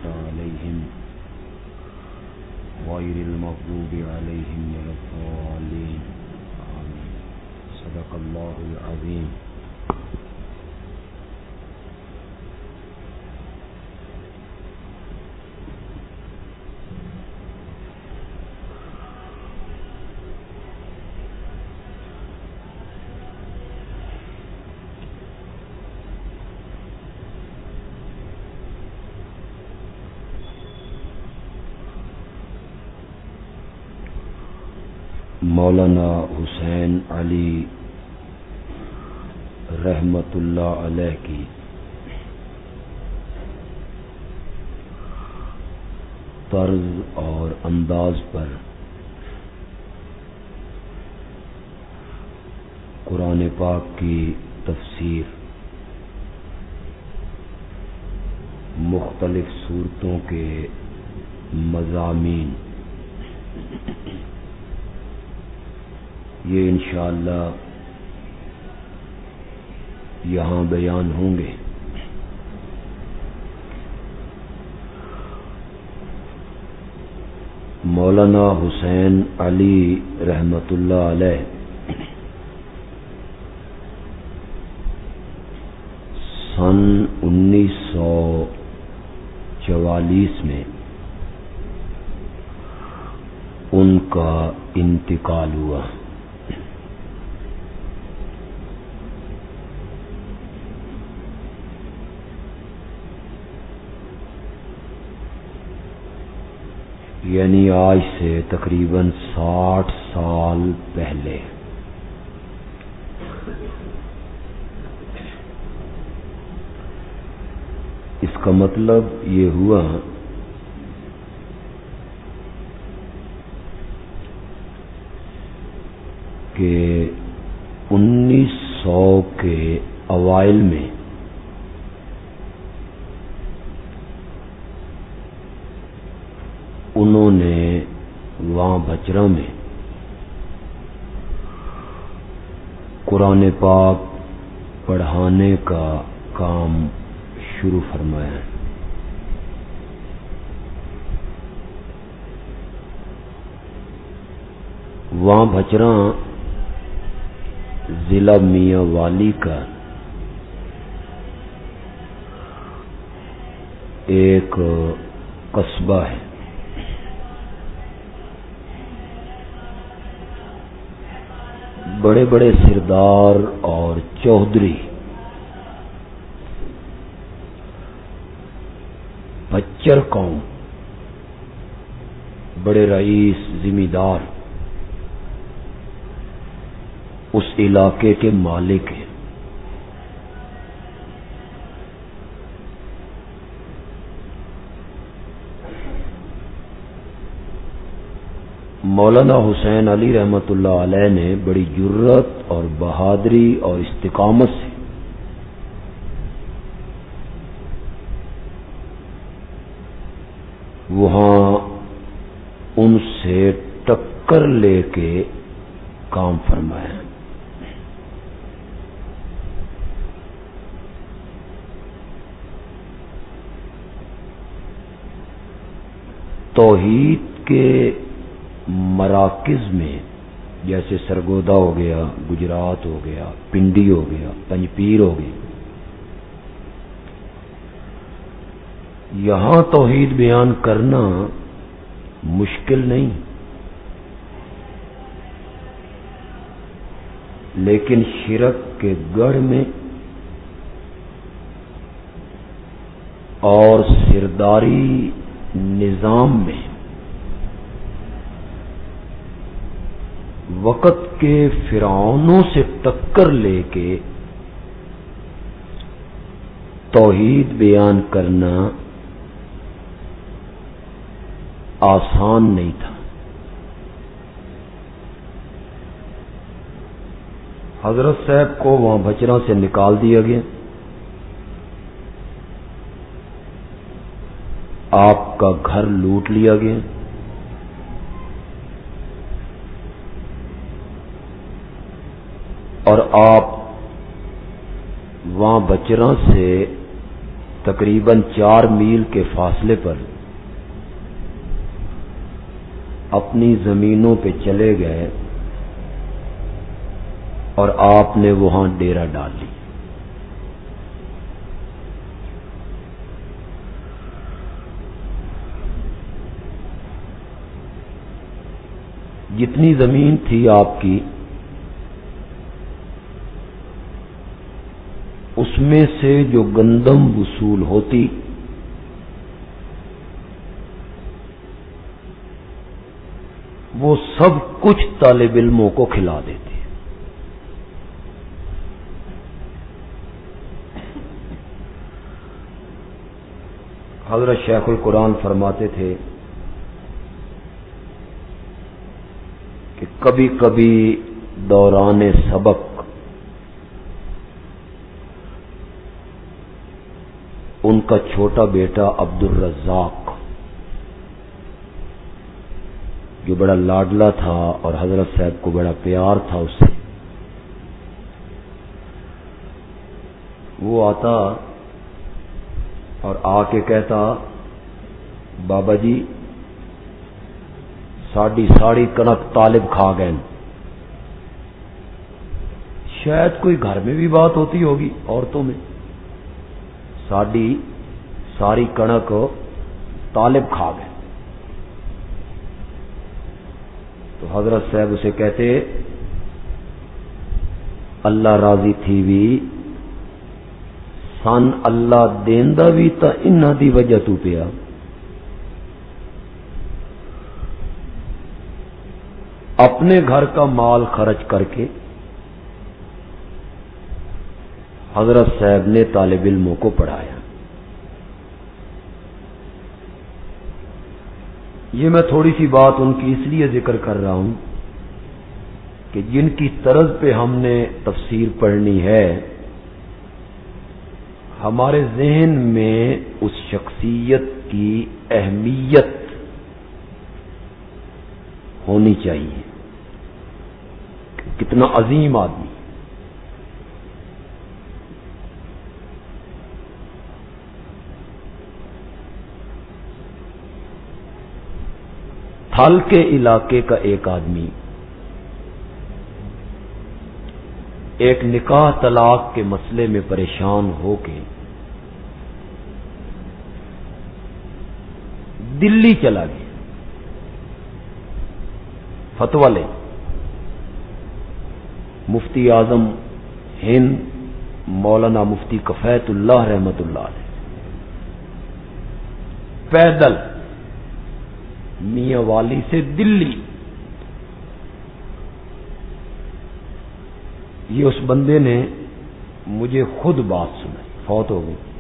عليهم غير المغضوب عليهم ولا الضالين آمين. صدق الله العظيم. مولانا حسین علی رحمت اللہ علیہ کی طرز اور انداز پر قرآن پاک کی تفسیر مختلف صورتوں کے مضامین یہ انشاءاللہ یہاں بیان ہوں گے. مولانا حسین علی رحمت اللہ علیہ سن 1944 میں ان کا انتقال ہوا. یعنی آج سے تقریباً 60 سال پہلے. اس کا مطلب یہ ہوا کہ 1900 کے اوائل میں انہوں نے وہاں بچرا میں قرآن پاک پڑھانے کا کام شروع فرمایا. وہاں بچرا ضلع میاں والی کا ایک قصبہ ہے. بڑے بڑے سردار اور چودھری بچر قوم، بڑے رئیس ذمہ اس علاقے کے مالک ہیں. مولانا حسین علی رحمت اللہ علیہ نے بڑی جرت اور بہادری اور استقامت سے وہاں ان سے ٹکر لے کے کام فرمایا. توحید کے مراکز میں جیسے سرگودا ہو گیا، گجرات ہو گیا، پنڈی ہو گیا، پنجپیر ہو گئی، یہاں توحید بیان کرنا مشکل نہیں، لیکن شرک کے گڑھ میں اور سرداری نظام میں وقت کے فرعونوں سے ٹکر لے کے توحید بیان کرنا آسان نہیں تھا. حضرت صاحب کو وہاں بچرا سے نکال دیا گیا. آپ کا گھر لوٹ لیا گیا. اور آپ وہاں بچرا سے تقریباً 4 میل کے فاصلے پر اپنی زمینوں پہ چلے گئے اور آپ نے وہاں ڈیرا ڈال لی. جتنی زمین تھی آپ کی اس میں سے جو گندم وصول ہوتی وہ سب کچھ طالب علموں کو کھلا دیتے. حضرت شیخ القرآن فرماتے تھے کہ کبھی کبھی دوران سبق ان کا چھوٹا بیٹا عبد الرزاق جو بڑا لاڈلا تھا اور حضرت صاحب کو بڑا پیار تھا اس سے، وہ آتا اور آ کے کہتا بابا جی ساڑی کنک طالب کھا گئے. شاید کوئی گھر میں بھی بات ہوتی ہوگی عورتوں میں، ساری کنک طالب کھا گئے. تو حضرت صاحب اسے کہتے اللہ راضی تھی بھی سن اللہ دیندا بھی تا انہاں دی وجہ تو پیا. اپنے گھر کا مال خرچ کر کے حضرت صاحب نے طالب علموں کو پڑھایا. یہ میں تھوڑی سی بات ان کی اس لیے ذکر کر رہا ہوں کہ جن کی طرز پہ ہم نے تفسیر پڑھنی ہے ہمارے ذہن میں اس شخصیت کی اہمیت ہونی چاہیے. کتنا عظیم آدمی. تھل کے علاقے کا ایک آدمی ایک نکاح طلاق کے مسئلے میں پریشان ہو کے دلی چلا گیا فتویٰ لے. مفتی اعظم ہند مولانا مفتی کفایت اللہ رحمت اللہ علیہ پیدل میاں والی سے دلی. یہ اس بندے نے مجھے خود بات سنائی، فوت ہو گئی.